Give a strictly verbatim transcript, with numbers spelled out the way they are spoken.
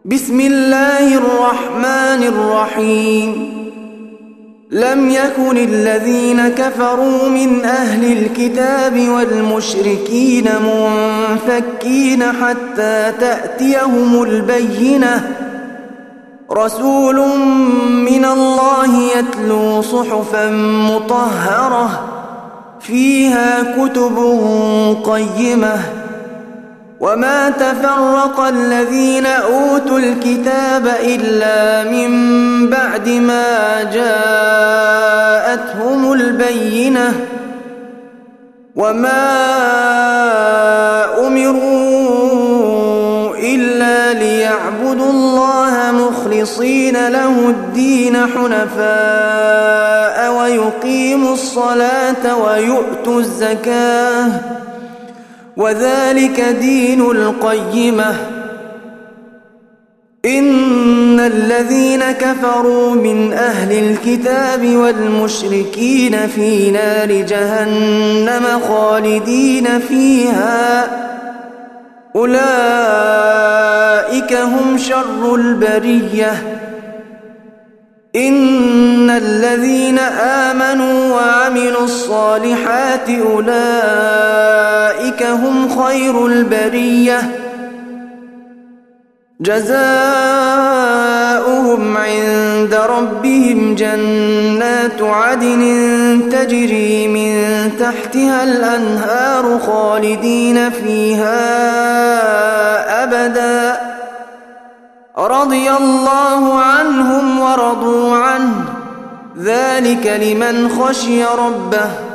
بسم الله الرحمن الرحيم. لم يكن الذين كفروا من أهل الكتاب والمشركين منفكين حتى تأتيهم البينة، رسول من الله يتلو صحفا مطهرة فيها كتب قيمة. وما تفرق الذين أوتوا الكتاب إلا من بعد ما جاءتهم البينة. وما أمروا إلا ليعبدوا الله مخلصين له الدين حنفاء ويقيموا الصلاة ويؤتوا الزكاة وذلك دين القيمة. إن الذين كفروا من أهل الكتاب والمشركين في نار جهنم خالدين فيها، أولئك هم شر البرية. إن الذين آمنوا وعملوا الصالحات أولئك هم خير البرية، جزاؤهم عند ربهم جنات عدن تجري من تحتها الأنهار خالدين فيها أبدا، رضي الله عنهم ورضوا عنه، ذلك لمن خشي ربه.